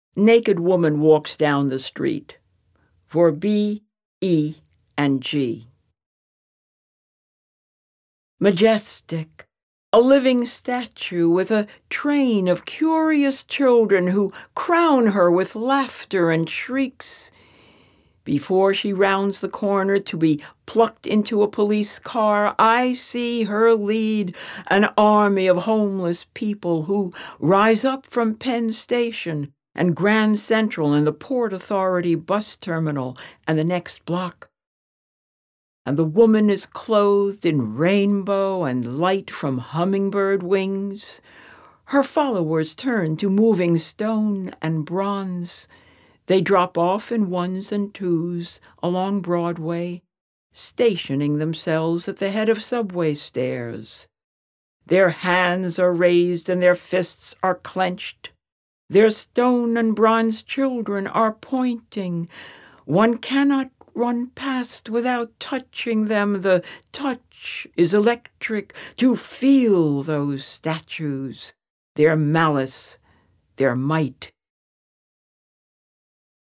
Naked woman walks down the street. For B, E, and G. Majestic, a living statue with a train of curious children who crown her with laughter and shrieks. Before she rounds the corner to be plucked into a police car, I see her lead an army of homeless people who rise up from Penn Station and Grand Central and the Port Authority bus terminal and the next block. And the woman is clothed in rainbow and light from hummingbird wings. Her followers turn to moving stone and bronze. They drop off in ones and twos along Broadway, stationing themselves at the head of subway stairs. Their hands are raised and their fists are clenched. Their stone and bronze children are pointing. One cannot run past without touching them. The touch is electric. To feel those statues, their malice, their might.